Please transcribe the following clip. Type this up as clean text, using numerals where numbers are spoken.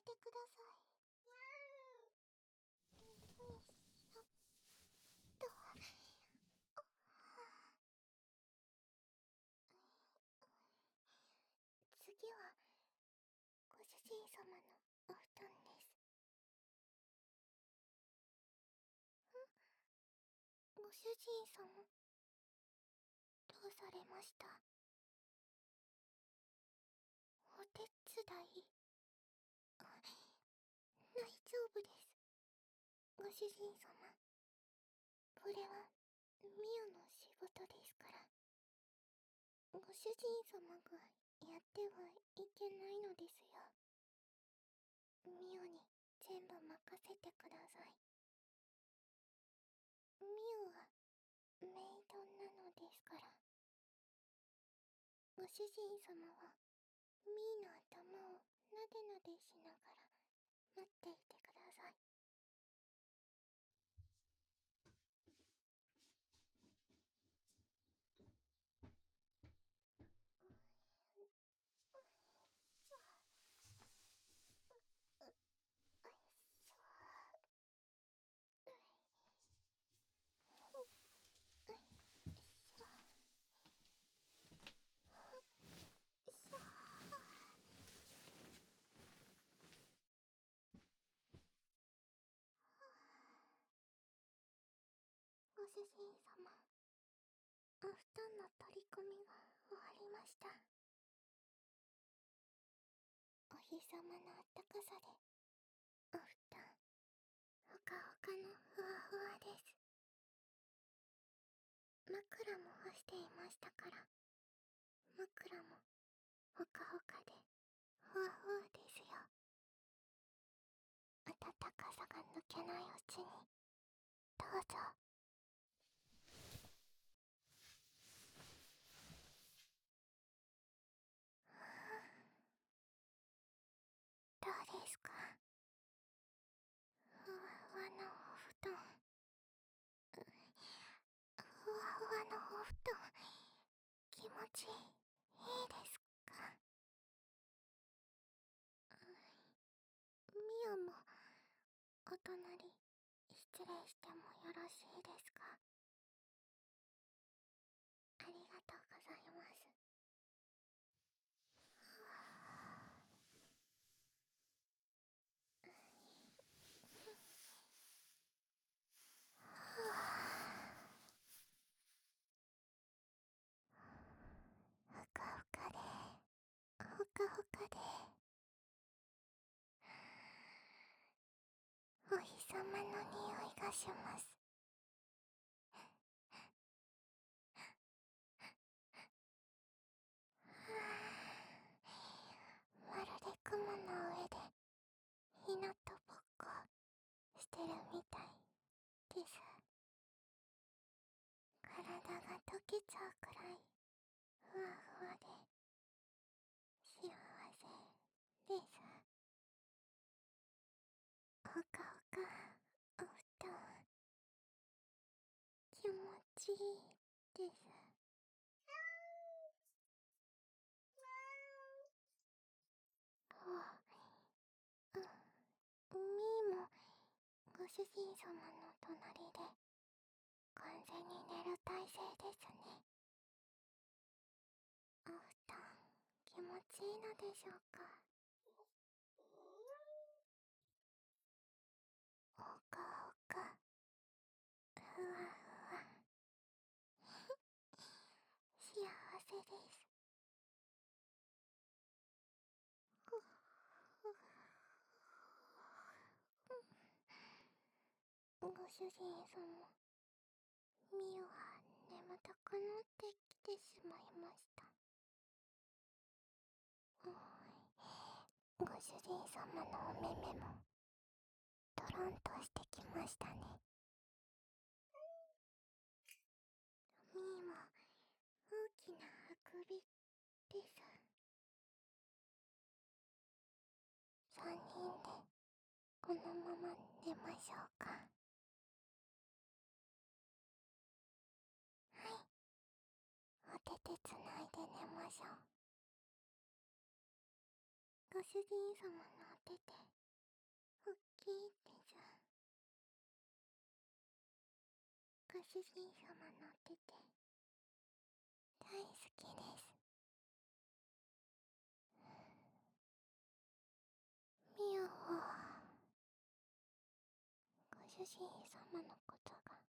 てください。よいしょっと。次はご主人様のお布団です。ご主人様、どうされました？お手伝い？大丈夫です。ご主人様、これはミオの仕事ですから。ご主人様がやってはいけないのですよ。ミオに全部任せてください。ミオはメイドなのですから。ご主人様はミーの頭をなでなでしながら待っていてください。ご主人様、お布団の取り込みが終わりました。お日様のあったかさで、お布団、ほかほかのふわふわです。枕も干していましたから、枕もほかほかで、ふわふわですよ。暖かさが抜けないうちに、どうぞ。どうですか？ふわふわのお布団。ふわふわのお布団、気持ちいいですか？ミオもお隣失礼してもよろしいですか？ありがとうございます。ふかふかで、ふかふかで、お日様の匂いがします。まるで雲の上でひなとぼっこしてるみたいです。体が溶けちゃうくらいふわふわで幸せです。ほかほかお布団、気持ちいいです。みーもご主人様の隣で完全に寝る体勢ですね。お布団気持ちいいのでしょうか？ほかほか、ふわふわ、幸せです。ご主人様、ミオは眠たくなってきてしまいました。ご主人様のお目目もドロンとしてきましたね。ミーも大きなあくびです。3人でこのまま寝ましょうか？はい、お手手つないで寝ましょう。ご主人様のお手手きです。ご主人様乗ってて大好きです。ミオはご主人様のことが